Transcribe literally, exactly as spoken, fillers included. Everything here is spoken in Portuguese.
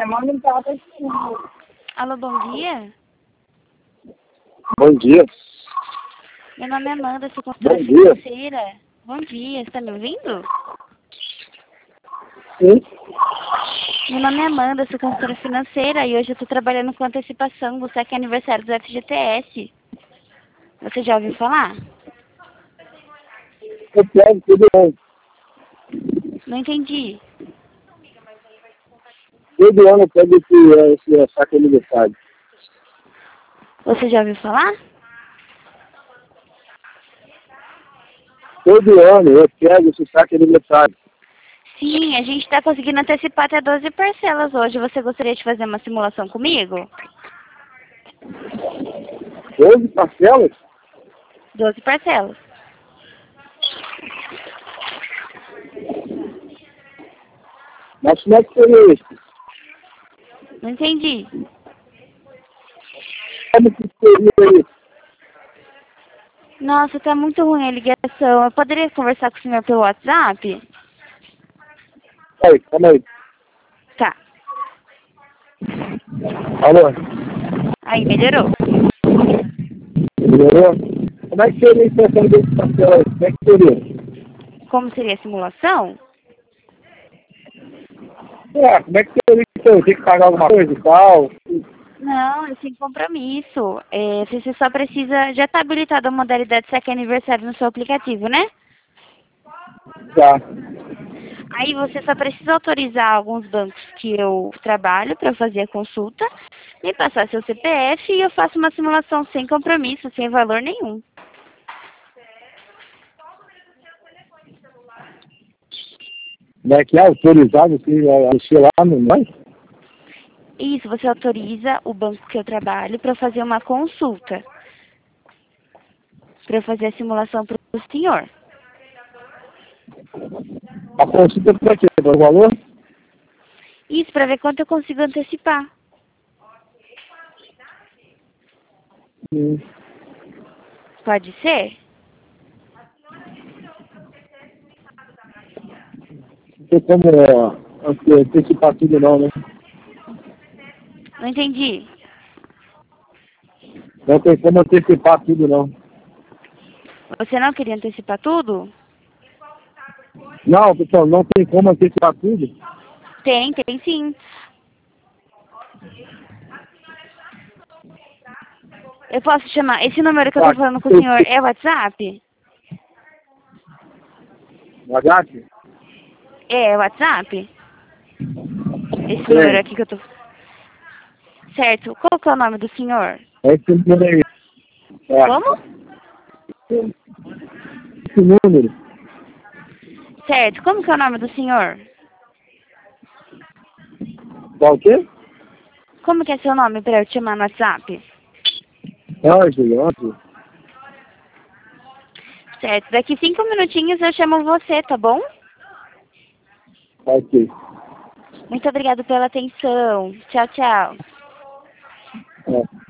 chamando para outra. Alô, bom dia. Bom dia. Meu nome é Amanda, sou consultora Bom dia. financeira. Bom dia, você está me ouvindo? Sim. Meu nome é Amanda, sou consultora financeira e hoje eu estou trabalhando com antecipação do cheque aniversário do F G T S. Você já ouviu falar? Eu pego tudo ano. Não entendi. Todo ano eu pego esse, esse saque aniversário. Você já ouviu falar? Todo ano eu pego esse saque aniversário. Sim, a gente está conseguindo antecipar até doze parcelas hoje. Você gostaria de fazer uma simulação comigo? doze parcelas? doze parcelas. Mas como é que seria isso? Não entendi. Como que seria isso? Nossa, tá muito ruim a ligação. Eu poderia conversar com o senhor pelo WhatsApp? Aí, calma aí. Tá. Alô? Aí, melhorou. Melhorou? Como é que seria isso essa doze parcelas? Como é que seria? Como seria a simulação? É, como é que seria isso? Eu tenho que pagar alguma coisa e tal? Não, é sem compromisso. É, você só precisa... Já está habilitada a modalidade cheque aniversário no seu aplicativo, né? Já. Aí você só precisa autorizar alguns bancos que eu trabalho para fazer a consulta, me passar seu C P F e eu faço uma simulação sem compromisso, sem valor nenhum. Como é que é? Autorizado assim, a mexer lá no nós? Isso, você autoriza o banco que eu trabalho para fazer uma consulta, para fazer a simulação para o senhor. A consulta para quê? Para o valor? Isso, para ver quanto eu consigo antecipar. Sim. Pode ser? Não tem como ó, ante- antecipar tudo não, né? Não entendi. Não tem como antecipar tudo não. Você não queria antecipar tudo? Não, pessoal, não tem como antecipar tudo. Tem, tem sim. Eu posso chamar. Esse número que eu tô Tá, falando com o senhor é WhatsApp? WhatsApp? É, WhatsApp? Esse Sim. número aqui que eu tô... Certo. Qual que é o nome do senhor? É esse número aí. É. Como? Esse número. Certo. Como que é o nome do senhor? Tá o quê? Como que é seu nome para eu te chamar no WhatsApp? Ângelo, Ângelo. Certo. Daqui cinco minutinhos eu chamo você, tá bom? Ok. Muito obrigada pela atenção. Tchau, tchau. É.